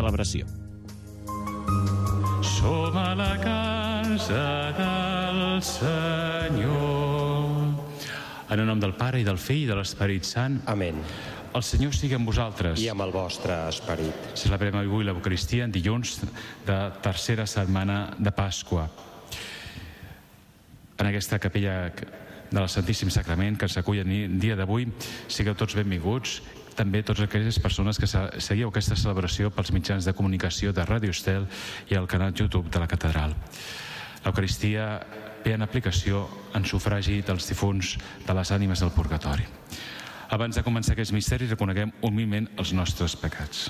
celebració. Som a la casa del Senyor. En el nom del Pare, i del Fill, i de l'Esperit Sant. Amén. El Senyor sigui amb vosaltres. I amb el vostre esperit. Celebrem avui l'Eucaristia en dilluns de tercera setmana de Pasqua. En aquesta capella del Santíssim Sacrament que ens acull el dia d'avui, sigueu tots benvinguts, també tots aquelles persones que seguiu aquesta celebració pels mitjans de comunicació de Ràdio Estel i el canal YouTube de la Catedral. L'Eucaristia ve en aplicació en sufragi dels difunts de les ànimes del purgatori. Abans de començar aquests misteris, reconeguem humilment els nostres pecats.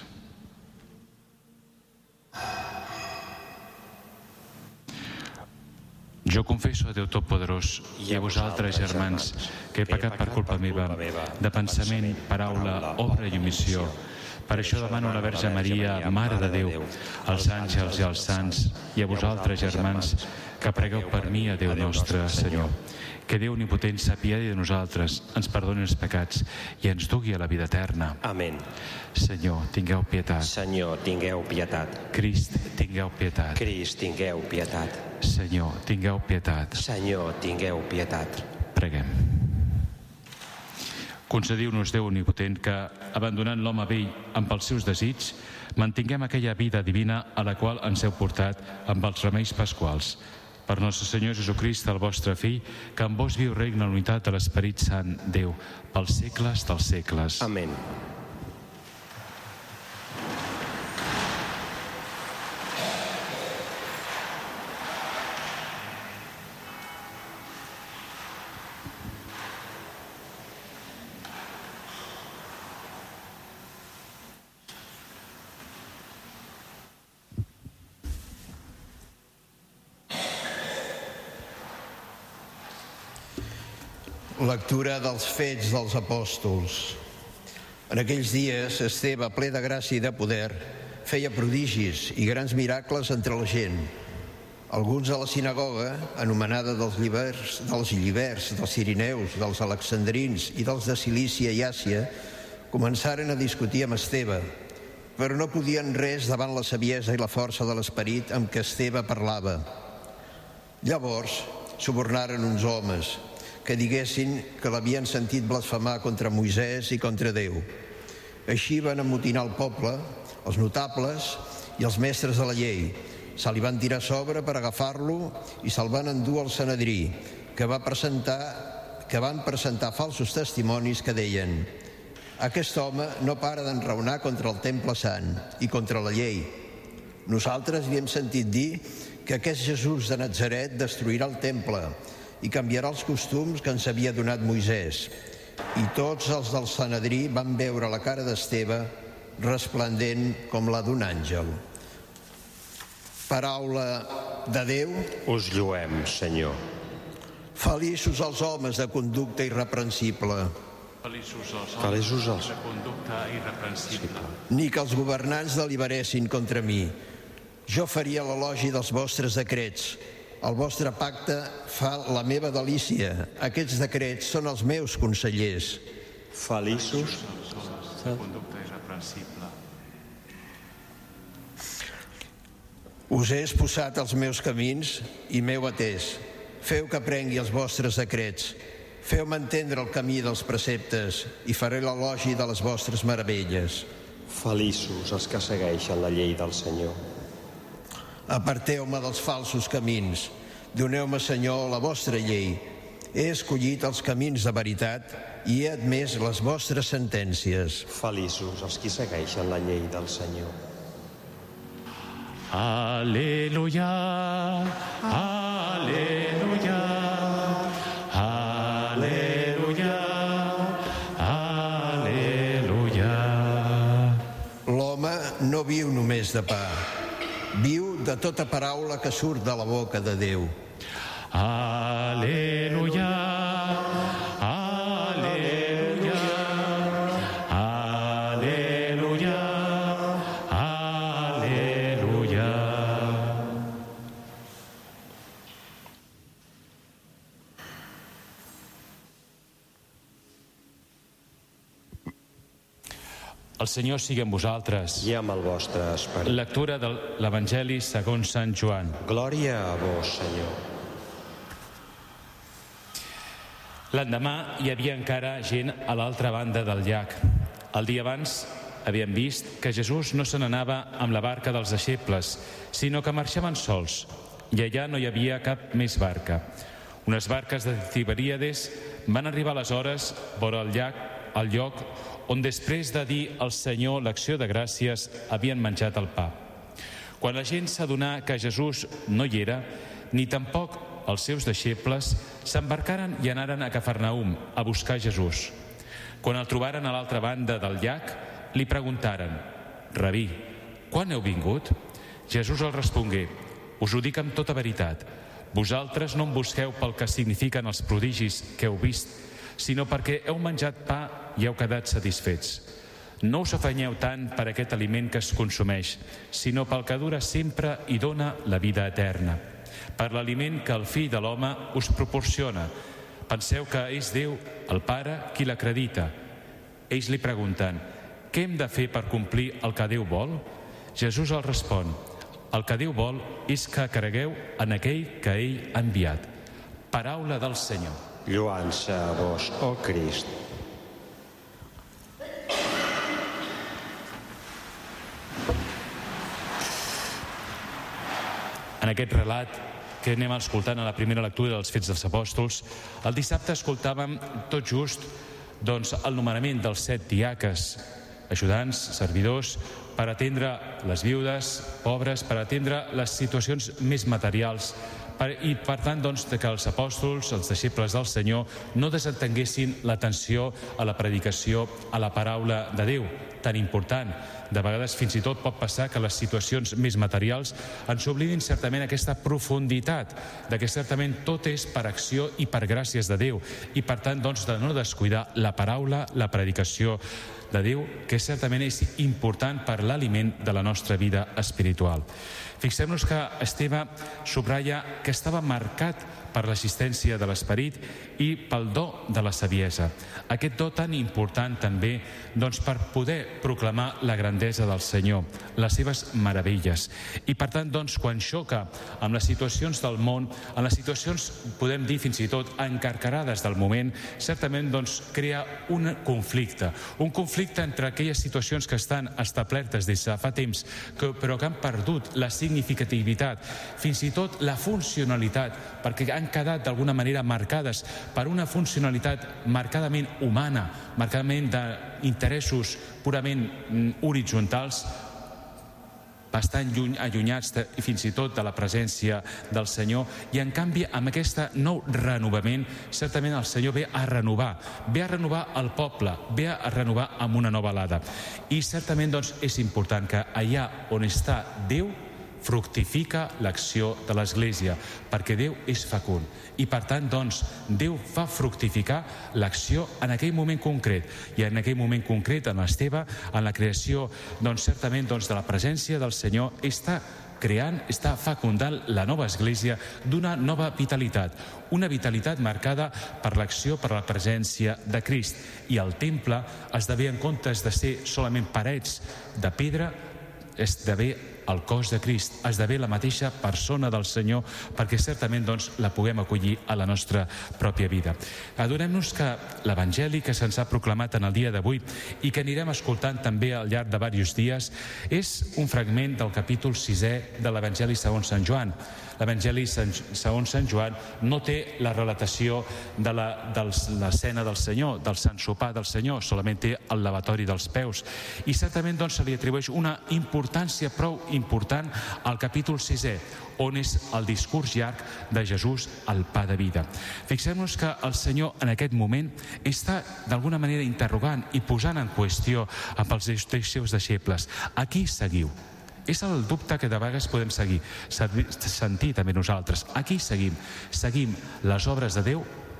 Jo confesso a Déu Totpoderós i a vosaltres, germans, que he pecat per culpa meva, de pensament, paraula, obra i omissió. Per això demano a la Verge Maria, Mare de Déu, als àngels i als sants, i a vosaltres, germans, que pregueu per mi a Déu nostre Senyor. Que Déu Omnipotent s'apiadi de nosaltres, ens perdoni els pecats i ens dugui a la vida eterna. Amén. Senyor, tingueu pietat. Senyor, tingueu pietat. Crist, tingueu pietat. Crist, tingueu pietat. Senyor, tingueu pietat. Senyor, tingueu pietat. Preguem. Concediu-nos, Déu Omnipotent, que, abandonant l'home vell amb els seus desigs, mantinguem aquella vida divina a la qual ens heu portat amb els remeis pasquals. Per nostre Senyor Jesucrist, el vostre Fill, que amb vos viu regna en la unitat de l'Esperit Sant, Déu, pels segles dels segles. Amén. Lectura dels Fets dels Apòstols. En aquells dies, Esteve, ple de gràcia i de poder, feia prodigis i grans miracles entre la gent. Alguns de la sinagoga, anomenada dels llibers, dels Cirineus, dels Alexandrins i dels de Cilícia i Àsia, començaren a discutir amb Esteve, però no podien res davant la saviesa i la força de l'esperit amb què Esteve parlava. Llavors, subornaren uns homes que diguessin que l'havien sentit blasfemar contra Moisès i contra Déu. Així van amotinar el poble, els notables i els mestres de la llei. Se li van tirar a sobre per agafar-lo i se'l van endur al Sanedrí, que van presentar falsos testimonis que deien: aquest home no para d'enraonar contra el temple sant i contra la llei. Nosaltres li hem sentit dir que aquest Jesús de Natzaret destruirà el temple i canviarà els costums que ens havia donat Moisès. I tots els del Sanedrí van veure la cara d'Esteve resplendent com la d'un àngel. Paraula de Déu. Us lloem, Senyor. Feliços els homes de conducta irreprensible. Feliços els homes de conducta irreprensible. Ni que els governants deliberessin contra mi. Jo faria l'elogi dels vostres decrets. El vostre pacte fa la meva delícia. Aquests decrets són els meus consellers. Feliços de conducta irreprensible. Us he exposat els meus camins i m'heu atès. Feu que aprengui els vostres decrets. Feu-me entendre el camí dels preceptes i faré l'elogi de les vostres meravelles. Feliços els que segueixen la llei del Senyor. Aparteu-me dels falsos camins. Doneu-me, Senyor, la vostra llei. He escollit els camins de veritat i he admès les vostres sentències. Feliços els qui segueixen la llei del Senyor. Aleluia, aleluia, aleluia, aleluia. L'home no viu només de pa. Viu de tota paraula que surt de la boca de Déu. Aleluia, aleluia, aleluia, aleluia. El Senyor sigui amb vosaltres. I amb el vostre esperit. Lectura de l'Evangeli segons Sant Joan. Glòria a vos, Senyor. L'endemà hi havia encara gent a l'altra banda del llac. El dia abans havien vist que Jesús no se n'anava amb la barca dels deixebles, sinó que marxaven sols, i allà no hi havia cap més barca. Unes barques de Tiberíades van arribar aleshores vora el llac, al lloc on després de dir al Senyor l'acció de gràcies havien menjat el pa. Quan la gent s'adonà que Jesús no hi era, ni tampoc els seus deixebles, s'embarcaren i anaren a Cafarnaum a buscar Jesús. Quan el trobaren a l'altra banda del llac, li preguntaren: «Rabí, quan heu vingut?» Jesús els respongué: «Us ho dic amb tota veritat. Vosaltres no em busqueu pel que signifiquen els prodigis que heu vist, sinó perquè heu menjat pa i heu quedat satisfets. No us afanyeu tant per aquest aliment que es consumeix, sinó pel que dura sempre i dona la vida eterna. Per l'aliment que el Fill de l'Home us proporciona. Penseu que és Déu, el Pare, qui l'acredita». Ells li pregunten: «Què hem de fer per complir el que Déu vol?» Jesús els respon: «El que Déu vol és que cregueu en aquell que ell ha enviat». Paraula del Senyor. Lloança a vos, ó Crist. En aquest relat que anem escoltant a la primera lectura dels Fets dels Apòstols, el dissabte escoltàvem tot just el nomenament dels 7 diaques, ajudants, servidors, per atendre les viudes, pobres, per atendre les situacions més materials, i per tant que els apòstols, els deixebles del Senyor, no desentenguessin l'atenció a la predicació, a la paraula de Déu, tan important. De vegades fins i tot pot passar que les situacions més materials ens oblidin certament aquesta profunditat, de que certament tot és per acció i per gràcies de Déu, i per tant de no descuidar la paraula, la predicació de Déu, que certament és important per l'aliment de la nostra vida espiritual. Fixem-nos que Esteve subratlla que estava marcat per l'assistència de l'Esperit i pel do de la saviesa. Aquest do tan important també per poder proclamar la grandesa del Senyor, les seves meravelles. I per tant, quan xoca amb les situacions del món, en les situacions, podem dir fins i tot, encarcarades del moment, certament crea un conflicte entre aquelles situacions que estan establertes des de fa temps, però que han perdut la significativitat, fins i tot la funcionalitat, perquè han quedat d'alguna manera marcades per una funcionalitat marcadament humana, marcadament d'interessos purament horitzontals, bastant allunyats fins i tot de la presència del Senyor, i en canvi amb aquest nou renovament certament el Senyor ve a renovar el poble, ve a renovar amb una nova alada. I certament és important que allà on està Déu fructifica l'acció de l'Església, perquè Déu és fecund. I per tant, Déu fa fructificar l'acció en aquell moment concret. I en aquell moment concret, en l'Esteve, en la creació, certament, de la presència del Senyor, està creant, està fecundant la nova Església d'una nova vitalitat. Una vitalitat marcada per l'acció, per la presència de Crist. I el temple esdevé, en comptes de ser solament parets de pedra, esdevé el cos de Crist, esdevé la mateixa persona del Senyor, perquè certament la puguem acollir a la nostra pròpia vida. Adonem-nos que l'Evangeli que se'ns ha proclamat en el dia d'avui i que anirem escoltant també al llarg de diversos dies és un fragment del capítol 6è de l'Evangeli segons Sant Joan. L'Evangeli segons Sant Joan no té la relatació de l'escena del Senyor, del Sant Sopar del Senyor, solament té el lavatori dels peus. I certament se li atribueix una importància prou important al capítol 6è, on és el discurs llarg de Jesús, el pa de vida. Fixem-nos que el Senyor en aquest moment està d'alguna manera interrogant i posant en qüestió amb els seus deixebles: a qui seguiu? És el dubte que de vegades podem sentir també nosaltres. A qui seguim? Seguim les obres de Déu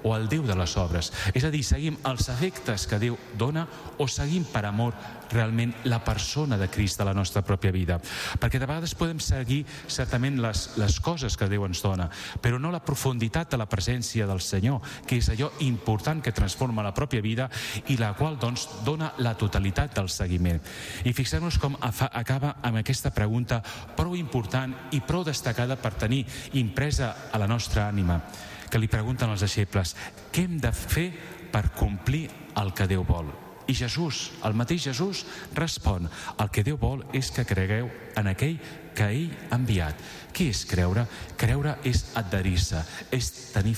o el Déu de les obres? És a dir, seguim els efectes que Déu dona o seguim per amor realment la persona de Crist a la nostra pròpia vida? Perquè de vegades podem seguir certament les coses que Déu ens dona, però no la profunditat de la presència del Senyor, que és allò important que transforma la pròpia vida i la qual doncs dona la totalitat del seguiment. I fixem-nos com acaba amb aquesta pregunta prou important i prou destacada per tenir impresa a la nostra ànima, que li pregunten els deixebles: què hem de fer per complir el que Déu vol? I Jesús, el mateix Jesús, respon: el que Déu vol és que cregueu en aquell que ell ha enviat. Què és creure? Creure és adherir-se, és tenir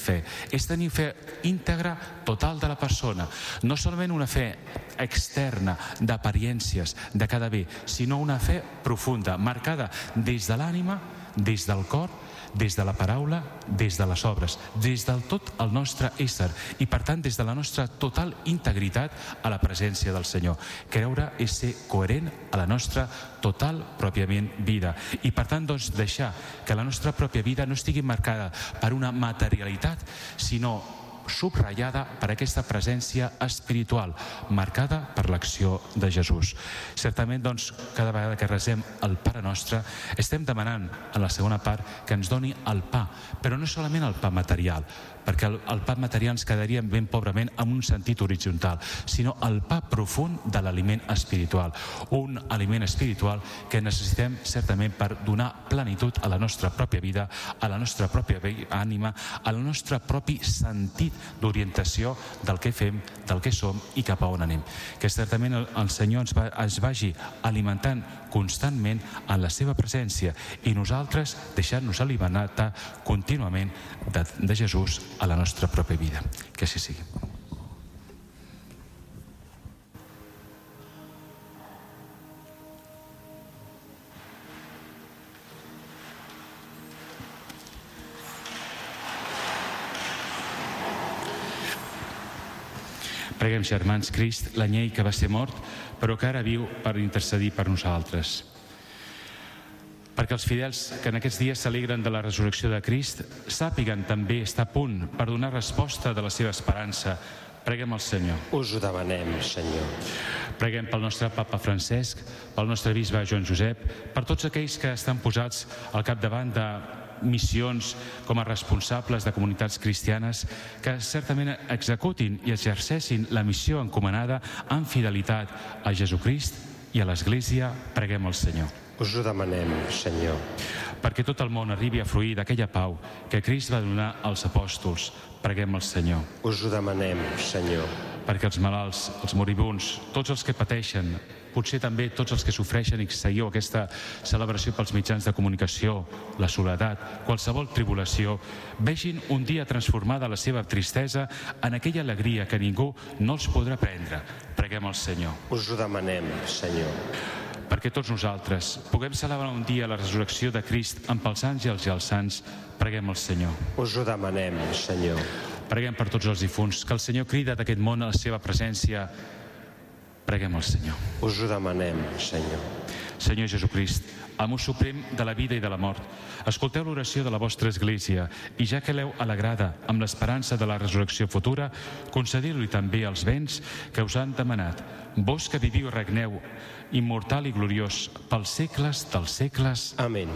fe íntegra, total de la persona. No solament una fe externa, d'apariències, de cada bé, sinó una fe profunda, marcada des de l'ànima, des del cor, des de la paraula, des de les obres, des del tot el nostre ésser i, per tant, des de la nostra total integritat a la presència del Senyor. Creure és ser coherent a la nostra total, pròpiament, vida. I, per tant, doncs, deixar que la nostra pròpia vida no estigui marcada per una materialitat, sinó subratllada per aquesta presència espiritual, marcada per l'acció de Jesús. Certament, doncs, cada vegada que resem el Pare Nostre, estem demanant, en la segona part, que ens doni el pa, però no solament el pa material, perquè el pa material ens quedaria ben pobrament en un sentit horitzontal, sinó el pa profund de l'aliment espiritual, un aliment espiritual que necessitem certament per donar plenitud a la nostra pròpia vida, a la nostra pròpia ànima, al nostre propi sentit d'orientació del que fem, del que som i cap a on anem. Que certament el Senyor ens vagi alimentant constantment en la seva presència i nosaltres deixant-nos alimentar contínuament de Jesús a la nostra pròpia vida. Que així sigui. Preguem, germans, Crist, l'anyell que va ser mort, però que ara viu per intercedir per nosaltres. Perquè els fidels que en aquests dies s'alegren de la resurrecció de Crist sàpiguen també estar a punt per donar resposta de la seva esperança. Preguem al Senyor. Us ho demanem, Senyor. Preguem pel nostre papa Francesc, pel nostre bisbe Joan Josep, per tots aquells que estan posats al capdavant de missions com a responsables de comunitats cristianes que certament executin i exerceixin la missió encomanada amb fidelitat a Jesucrist i a l'Església. Preguem al Senyor. Us ho demanem, Senyor. Perquè tot el món arribi a fruir d'aquella pau que Crist va donar als apòstols. Preguem al Senyor. Us ho demanem, Senyor. Perquè els malalts, els moribunds, tots els que pateixen, potser també tots els que sofreixen i que seguiu aquesta celebració pels mitjans de comunicació, la soledat, qualsevol tribulació, vegin un dia transformada la seva tristesa en aquella alegria que ningú no els podrà prendre. Preguem al Senyor. Us ho demanem, Senyor. Perquè tots nosaltres puguem celebrar un dia la resurrecció de Crist amb els àngels i els sants. Preguem al Senyor. Us ho demanem, Senyor. Preguem per tots els difunts, que el Senyor crida d'aquest món a la seva presència. Preguem al Senyor. Us ho demanem, Senyor. Senyor Jesucrist, amo suprem de la vida i de la mort, escolteu l'oració de la vostra Església i ja que l'heu alegrada amb l'esperança de la resurrecció futura, concediu-li també els béns que us han demanat. Vos que viviu i regneu, immortal i gloriós, pels segles dels segles. Amén.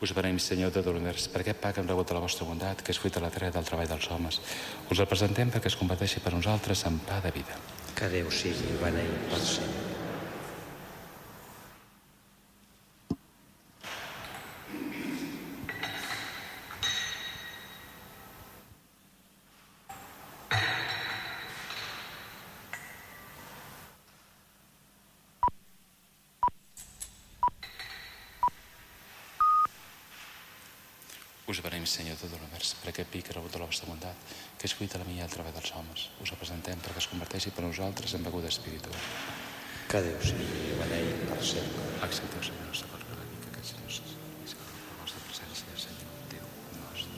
Us beneïm, Senyor de tot l'univers, per aquest pa que hem rebut de la vostra bondat, que és fruit de la terra del treball dels homes. Us el presentem perquè es converteixi per nosaltres en pa de vida. Que Déu sigui beneït per sempre. Us beneïm, Senyor de tot l'univers, per aquest vi que he rebut de la vostra bondat, que és fruit de la vinya i el treball dels homes. Us el presentem perquè es converteixi per nosaltres en beguda espiritual. Que Déu sigui beneït per sempre. Accepteu, Senyor nostre, cos que aquest Senyor és la vostra presència, Senyor, Déu nostre.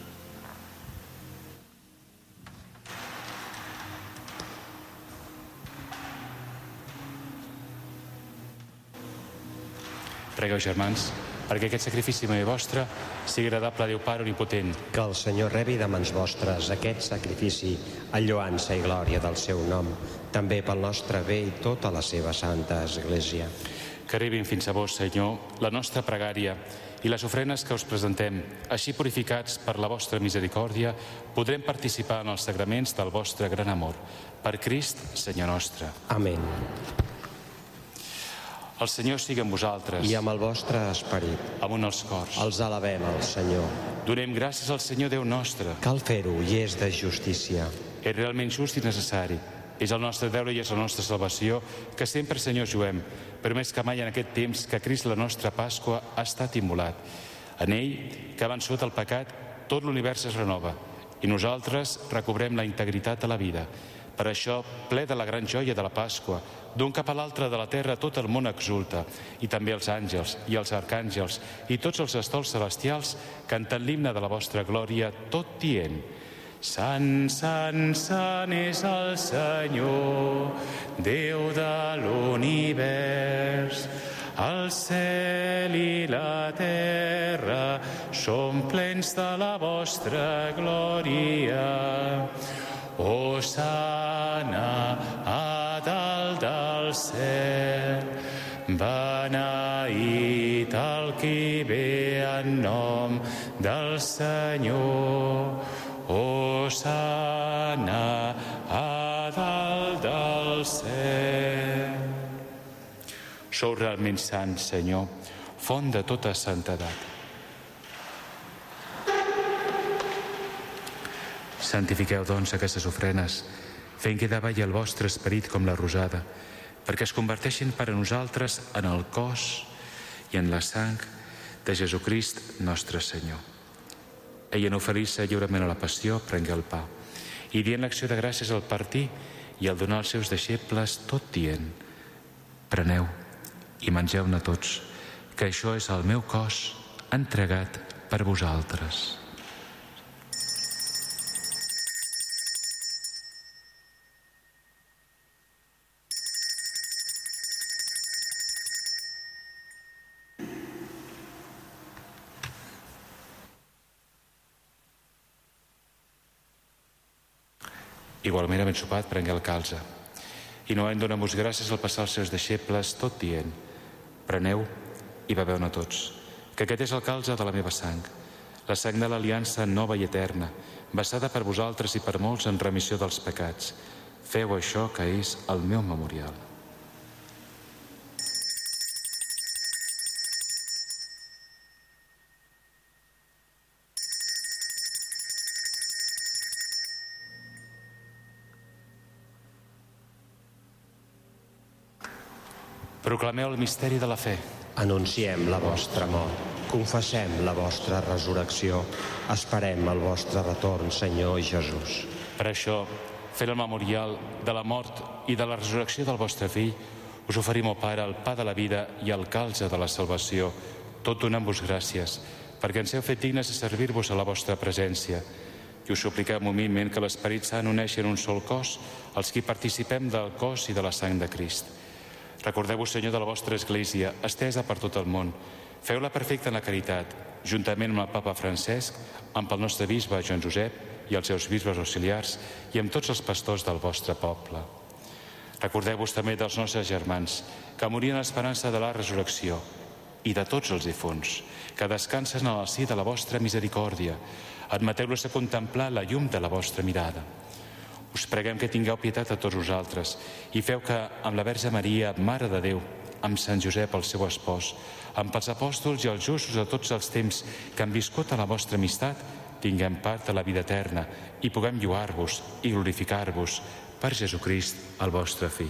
Pregueu, germans, perquè aquest sacrifici meu i vostre sigui agradable a Déu Pare Omnipotent. Que el Senyor rebi de mans vostres aquest sacrifici en lloança i glòria del seu nom, també pel nostre bé i tota la seva santa Església. Que arribin fins a vos, Senyor, la nostra pregària i les ofrenes que us presentem. Així, purificats per la vostra misericòrdia, podrem participar en els sagraments del vostre gran amor. Per Crist, Senyor nostre. Amén. El Senyor sigui amb vosaltres. I amb el vostre esperit. Amunt els cors. Els alabem al Senyor. Donem gràcies al Senyor Déu nostre. Cal fer-ho i és de justícia. És realment just i necessari. És el nostre deure i és la nostra salvació que sempre, Senyor, juguem, però més que mai en aquest temps que Crist, la nostra Pasqua, ha estat immolat. En ell, que ha vençut el pecat, tot l'univers es renova i nosaltres recobrem la integritat de la vida. Per això, ple de la gran joia de la Pasqua, d'un cap a l'altre de la terra tot el món exulta, i també els àngels i els arcàngels i tots els estols celestials canten l'himne de la vostra glòria, tot dient: Sant, sant, sant és el Senyor, Déu de l'univers. El cel i la terra són plens de la vostra glòria. Hosana a dalt del cel, beneït el qui ve en nom del Senyor. Hosana a dalt del cel. Sou realment sant, Senyor, font de tota santedat. Santifiqueu, doncs, aquestes ofrenes, fent que davalli el vostre esperit com la rosada, perquè es converteixin per a nosaltres en el cos i en la sang de Jesucrist, nostre Senyor. Ell, en oferir-se lliurement a la passió, prengué el pa, i dient l'acció de gràcies al partir i al donar als seus deixebles, tot dient: preneu i mengeu-ne tots, que això és el meu cos entregat per vosaltres. Igualment, havent sopat, prengué el calze. I novament donem-vos gràcies al passar als seus deixebles, tot dient: preneu i beveu-ne tots, que aquest és el calze de la meva sang, la sang de l'aliança nova i eterna, vessada per vosaltres i per molts en remissió dels pecats. Feu això, que és el meu memorial. Proclameu el misteri de la fe. Anunciem la vostra mort, confessem la vostra resurrecció, esperem el vostre retorn, Senyor Jesús. Per això, fent el memorial de la mort i de la resurrecció del vostre fill, us oferim, ó Pare, el pa de la vida i el calze de la salvació, tot donant-vos gràcies, perquè ens heu fet dignes de servir-vos a la vostra presència. I us supliquem humilment que l'Esperit Sant uneixi en un sol cos els qui participem del cos i de la sang de Crist. Recordeu-vos, Senyor, de la vostra Església, estesa per tot el món. Feu-la perfecta en la caritat, juntament amb el Papa Francesc, amb el nostre bisbe Joan Josep i els seus bisbes auxiliars i amb tots els pastors del vostre poble. Recordeu-vos també dels nostres germans que morien a l'esperança de la resurrecció i de tots els difunts, que descansen en el si de la vostra misericòrdia. Admeteu-los a contemplar la llum de la vostra mirada. Us preguem que tingueu pietat a tots vosaltres i feu que, amb la Verge Maria, Mare de Déu, amb Sant Josep, el seu espòs, amb els apòstols i els justos de tots els temps que han viscut a la vostra amistat, tinguem part a la vida eterna i puguem lloar-vos i glorificar-vos per Jesucrist, el vostre Fill.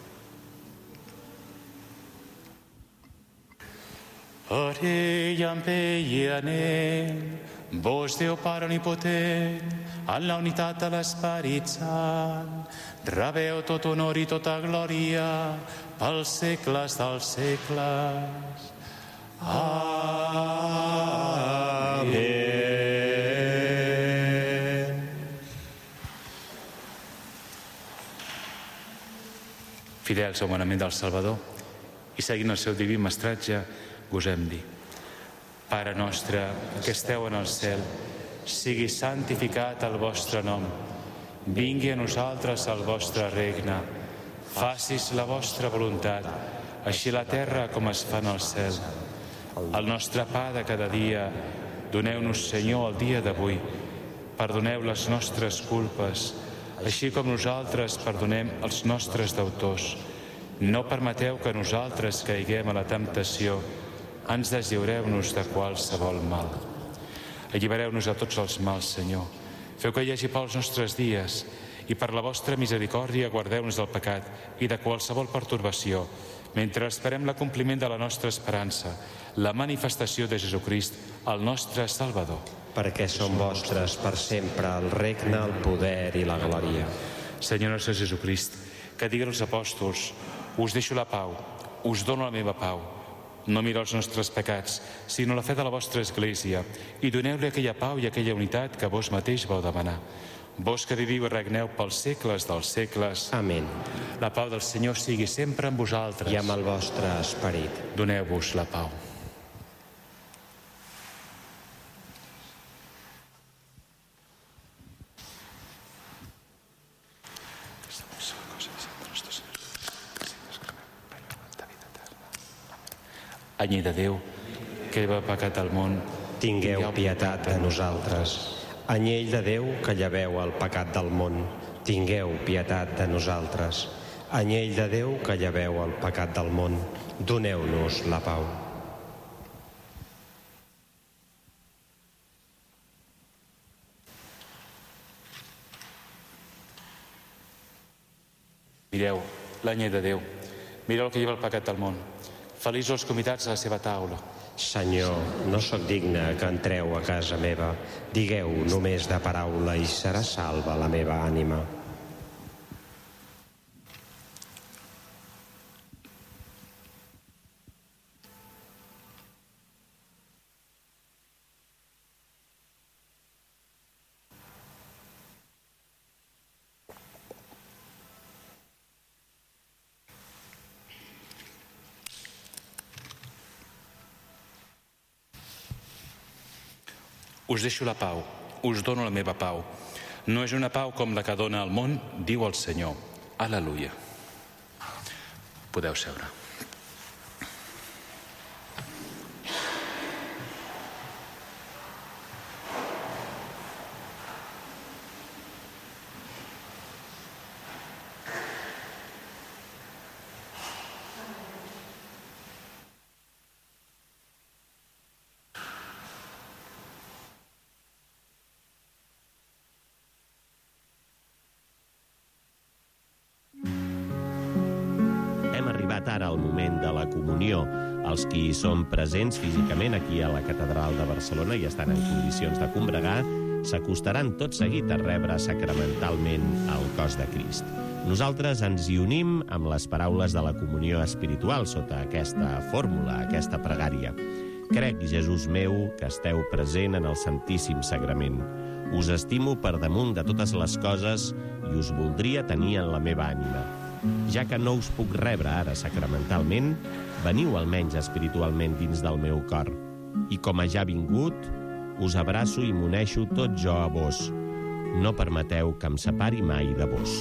Ore i amb ell i anem, vos Déu Pare Omnipotent, en la unitat de l'Esperit Sant, rebeu tot honor i tota glòria pels segles dels segles. Amén. Fidels al manament del Salvador i seguint el seu diví mestratge, gosem dir: Pare nostre, que esteu en el cel, sigui santificat el vostre nom. Vingui a nosaltres el vostre regne. Facis la vostra voluntat, així a la terra com es fa en el cel. El nostre pa de cada dia, doneu-nos, Senyor, el dia d'avui. Perdoneu les nostres culpes, així com nosaltres perdonem els nostres deutors. No permeteu que nosaltres caiguem a la temptació, ens deslliureu-nos de qualsevol mal. Allibereu-nos de tots els mals, Senyor. Feu que hi hagi pels nostres dies i per la vostra misericòrdia guardeu-nos del pecat i de qualsevol pertorbació, mentre esperem l'acompliment de la nostra esperança, la manifestació de Jesucrist, el nostre Salvador. Perquè són vostres per sempre el regne, el poder i la glòria. Senyor nostre Jesucrist, que digui als apòstols: us deixo la pau, us dono la meva pau. No mireu els nostres pecats, sinó la fe de la vostra Església, i doneu-li aquella pau i aquella unitat que vos mateix vau demanar. Vos que viviu i regneu pels segles dels segles. Amén. La pau del Senyor sigui sempre amb vosaltres. I amb el vostre esperit. Doneu-vos la pau. Anyell de Déu, que lleva pecat al món, tingueu pietat de nosaltres. Anyell de Déu, que lleveu el pecat del món, tingueu pietat de nosaltres. Anyell de Déu, que lleveu el pecat del món, doneu-nos la pau. Mireu l'anyell de Déu, mireu el que lleva el pecat del món. Feliços els convidats a la seva taula. Senyor, no sóc digne que entreu a casa meva. Digueu només de paraula i serà salva la meva ànima. Us deixo la pau, us dono la meva pau. No és una pau com la que dona el món, diu el Senyor. Aleluia. Podeu seure. Ara el moment de la comunió. Els qui són presents físicament aquí a la Catedral de Barcelona i estan en condicions de combregar s'acostaran tot seguit a rebre sacramentalment el cos de Crist. Nosaltres ens hi unim amb les paraules de la comunió espiritual sota aquesta fórmula, aquesta pregària. Crec, Jesús meu, que esteu present en el Santíssim Sagrament. Us estimo per damunt de totes les coses i us voldria tenir en la meva ànima. Ja que no us puc rebre ara sacramentalment, veniu almenys espiritualment dins del meu cor. I com a ja vingut, us abraço i m'uneixo tot jo a vos. No permeteu que em separi mai de vos.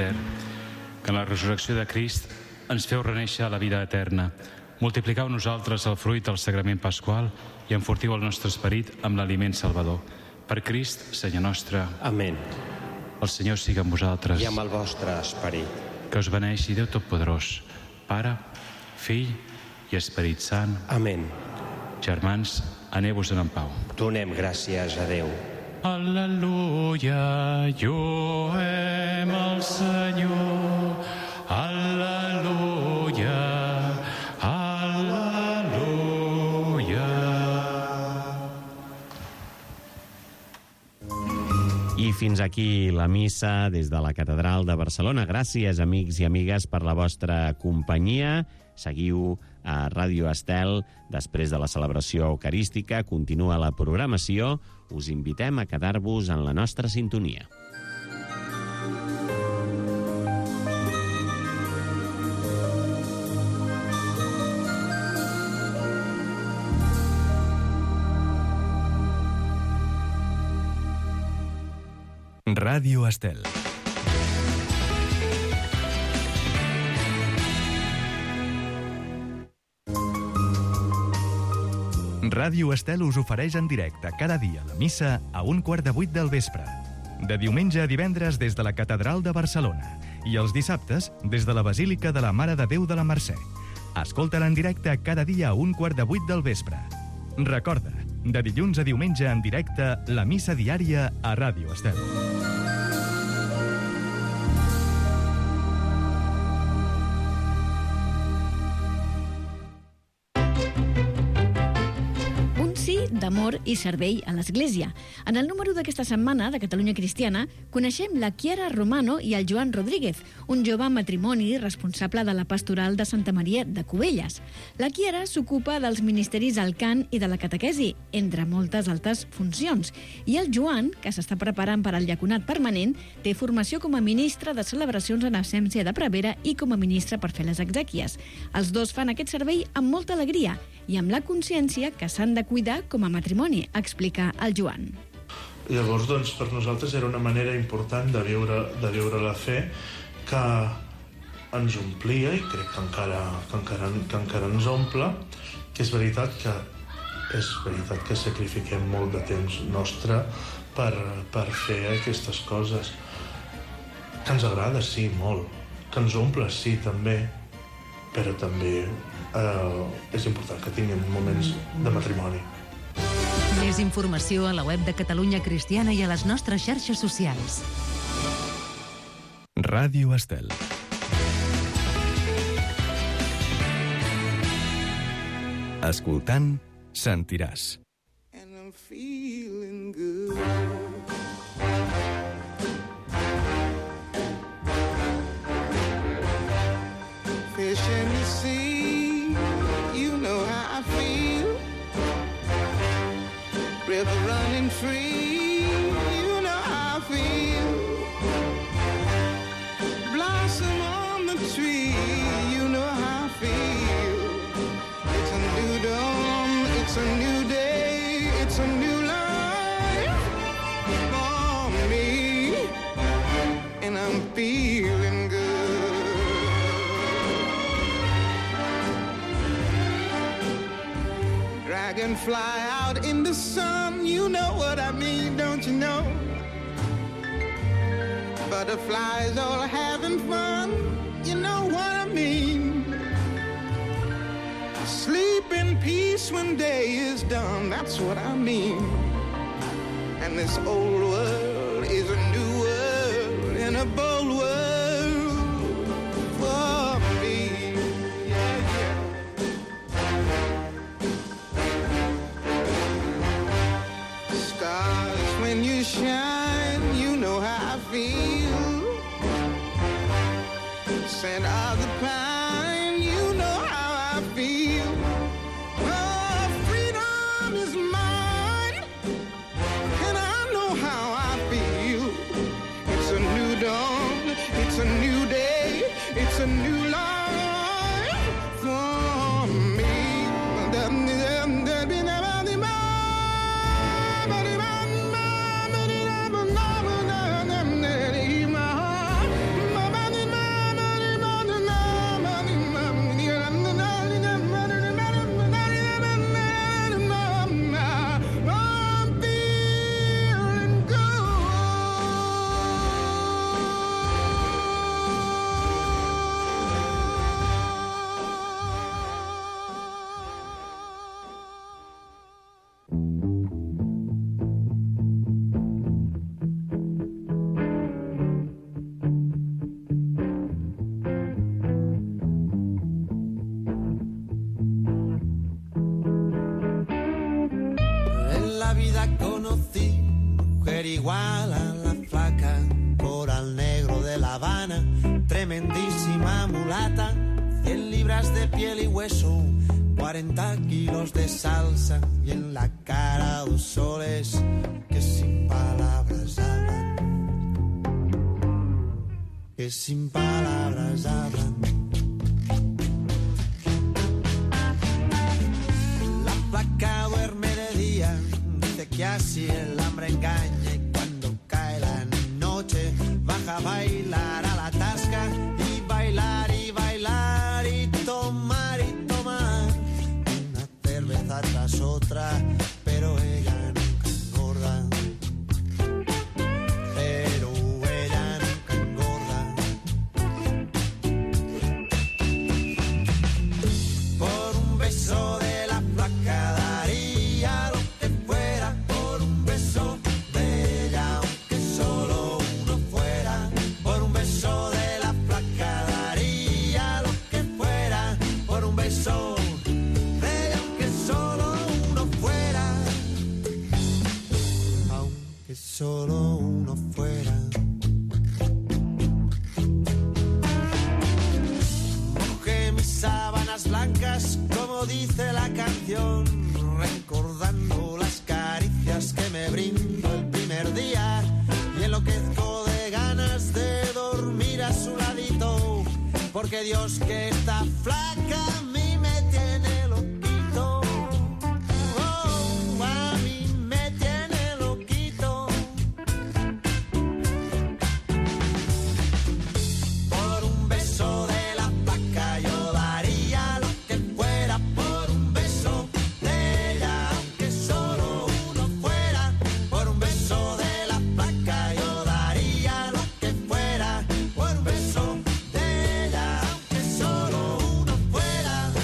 poder, que en la resurrecció de Crist ens feu reneixer a la vida eterna. Multipliqueu nosaltres el fruit del sagrament pasqual i enfortiu el nostre esperit amb l'aliment salvador. Per Crist, Senyor nostre. Amén. El Senyor siga amb vosaltres. I amb el vostre esperit. Que us beneixi Déu Totpoderós, Pare, Fill i Esperit Sant. Amén. Germans, aneu-vos-en en pau. Donem gràcies a Déu. Al·leluia, lloem al Senyor. Al·leluia, al·leluia. I fins aquí la missa des de la Catedral de Barcelona. Gràcies, amics i amigues, per la vostra companyia. Seguiu a Ràdio Estel. Després de la celebració eucarística continua la programació. Us invitem a quedar-vos en la nostra sintonia. Ràdio Estel. Ràdio Estel us ofereix en directe cada dia la missa a 7:15 del vespre. De diumenge a divendres des de la Catedral de Barcelona i els dissabtes des de la Basílica de la Mare de Déu de la Mercè. Escolta-la en directe cada dia a 7:15 del vespre. Recorda, de dilluns a diumenge en directe, la missa diària a Ràdio Estel. D'amor i servei a l'Església. En el número d'aquesta setmana de Catalunya Cristiana coneixem la Chiara Romano i el Joan Rodríguez, un jove matrimoni responsable de la pastoral de Santa Maria de Cubelles. La Chiara s'ocupa dels ministeris al cant i de la catequesi, entre moltes altres funcions. I el Joan, que s'està preparant per al diaconat permanent, té formació com a ministre de celebracions en absència de prevera i com a ministre per fer les exèquies. Els dos fan aquest servei amb molta alegria i amb la consciència que s'han de cuidar com a matrimoni, explica el Joan. Llavors, doncs, per nosaltres era una manera important de viure la fe que ens omplia, i crec que encara ens omple, que és veritat que sacrifiquem molt de temps nostre per fer aquestes coses. Que ens agrada, sí, molt. Que ens omple, sí, també. Però també és important que tinguem moments de matrimoni. Més informació a la web de Catalunya Cristiana i a les nostres xarxes socials. Ràdio Estel. Escoltant, sentiràs. And I'm feeling good. Fish in the sea, you know how I feel. River running free, you know how I feel. Blossom on the tree, you know how I feel. It's a new dawn, it's a new day, it's a new life for me, and I'm feeling good. Dragonfly out in the sun, you know what I mean, don't you know? Butterflies all having fun, you know what I mean. Sleep in peace when day is done, that's what I mean. And this old world is a new world, and a bold world for me. Stars, when you shine, you know how I feel. Scent of the pine, you know how I feel. Oh, freedom is mine, and I know how I feel. It's a new dawn, it's a new day, it's a new life for me. igual a la flaca, coral negro de La Habana, tremendísima mulata, 100 libras de piel y hueso, 40 kilos de salsa y en la cara 2 soles que sin palabras hablan, que sin palabras hablan. La flaca duerme de día, dice que así el hambre engaña, y cuando cae la noche baja a bailar a la tasca y bailar y bailar y tomar una cerveza tras otra, pero ella nunca engorda, pero ella nunca engorda. Por un beso de la flaca daría lo que fuera, por un beso de ella aunque solo uno fuera, por un beso de la flaca daría lo que fuera, por un beso de ella aunque solo uno fuera, aunque solo uno fuera. Mojé mis sábanas blancas, como dice la canción, recordando las caricias que me brindó el primer día, y enloquezco de ganas de dormir a su ladito, porque Dios que está flaca a mí me tiene loquito. Oh, a mí me tiene loquito. Por un beso de la flaca yo daría lo que fuera, por un beso de ella aunque solo uno fuera, por un beso de la flaca yo daría lo que fuera, por un beso de ella aunque solo uno fuera.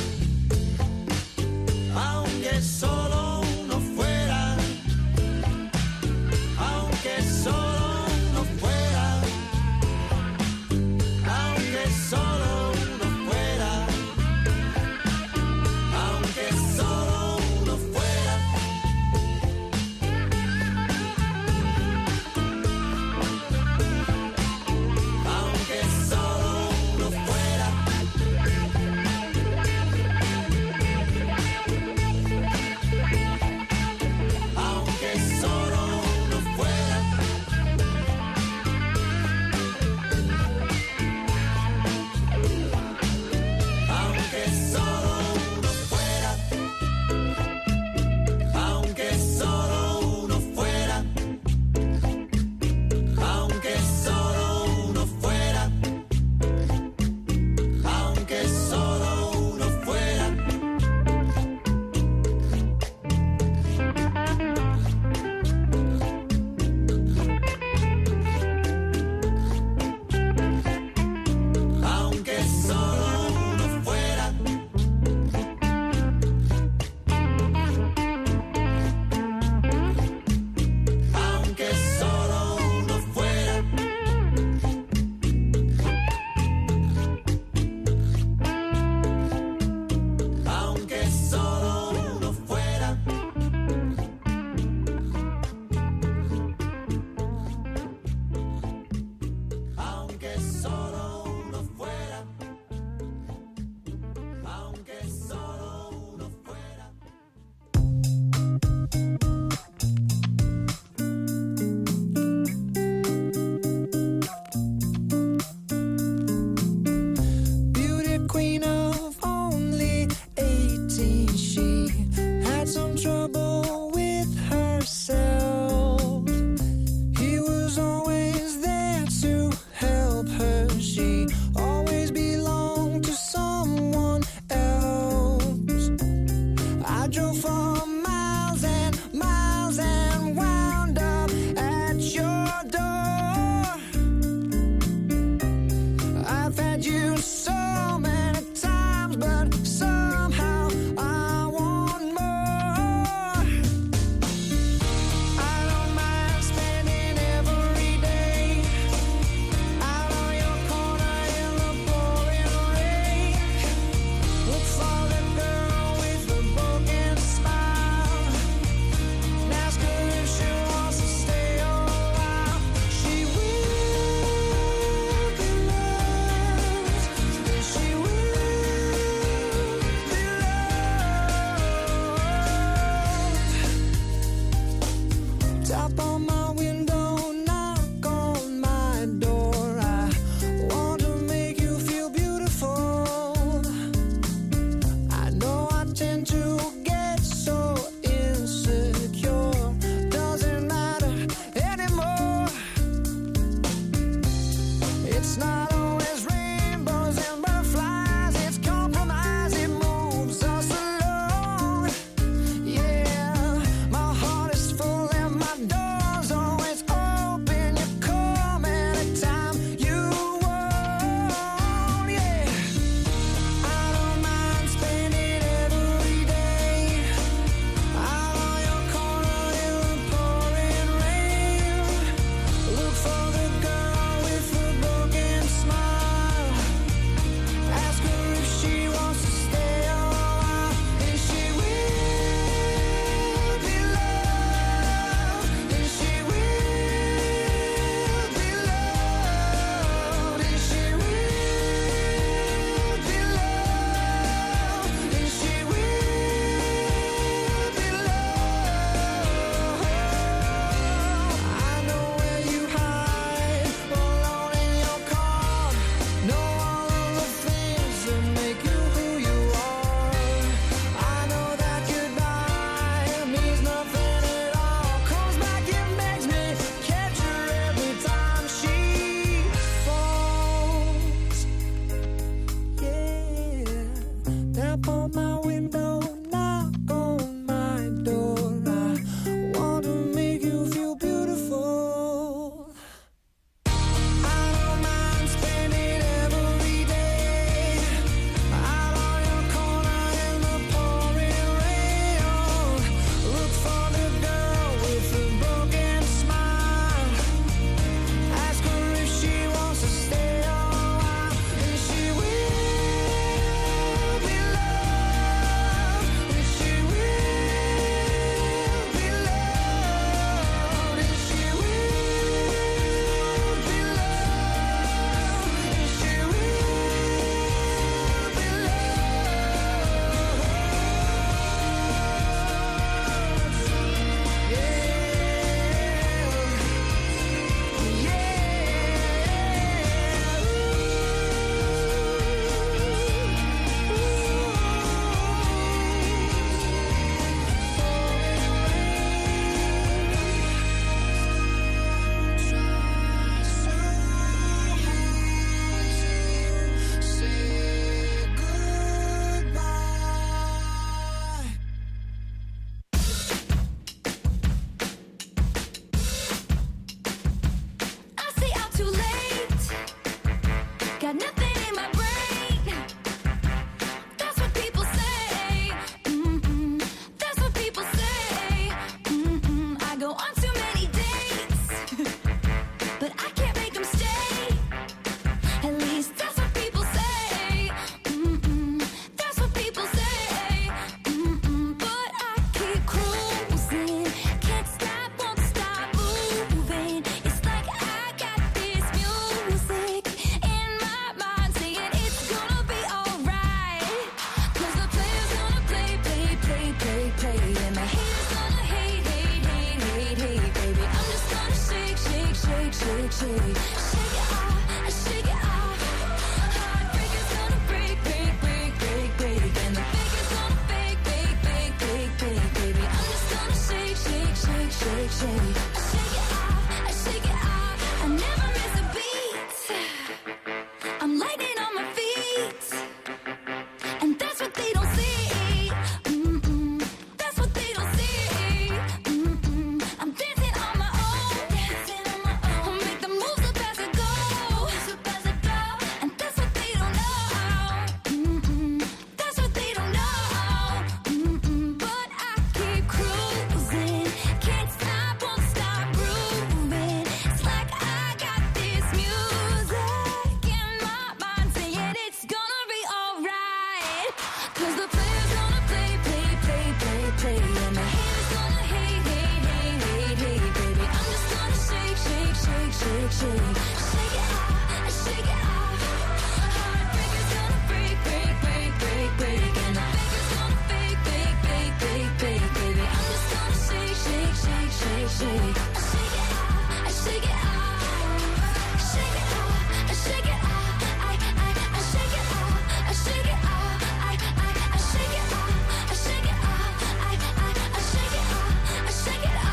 shake. Shake it off, shake it off. Heartbreaker's gonna break, break, break, break, break. And the baker's gonna bake, bake, bake, bake, bake, baby. I'm just gonna shake, shake, shake, shake, shake. Shake it off, shake it off. I never miss a beat. I'm lightning on my feet. And that's what they don't see. That's what they don't see. I'm dancing on my own. I'll make the moves up as I go. And that's what they don't know. That's what they don't know. But I keep cruising. Can't stop, won't stop grooving. It's like I got this music in my mind saying it's gonna be alright. 'Cause the player's gonna play, play, play, play, play. And the haters gonna hate, hate, hate, hate, hate, baby. I'm just gonna shake, shake, shake, shake, shake. Shake it off, shake it off. Heartbreaker's gonna break, break, break, break, break. And the baker's gonna bake, bake, bake, bake, bake, baby. I'm just gonna shake, shake, shake, shake, shake. Shake it off, shake it off. Shake it off, shake it off. I shake it off, shake it off. I shake it off, shake it off. I shake it off, shake it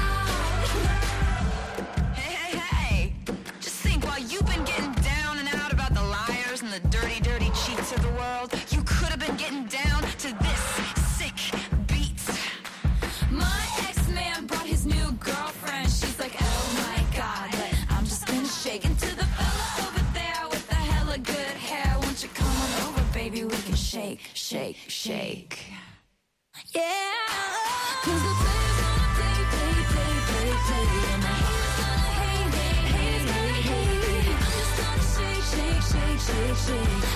off. Hey, hey, hey. Just think, while you've been getting down and out about the liars and the dirty, dirty cheats of the world, you could have been getting down to this sick beat. My ex-man brought his new girlfriend. She's like, oh my God, but I'm just gonna shake into the fella over there with the hella good hair. Won't you come on over, baby? We can shake, shake, shake. Yeah. 'Cause the player's gonna play, play, play, play, play. And the haters gonna hate, hate, hate, hate, hate. I'm just gonna shake, shake, shake, shake, shake.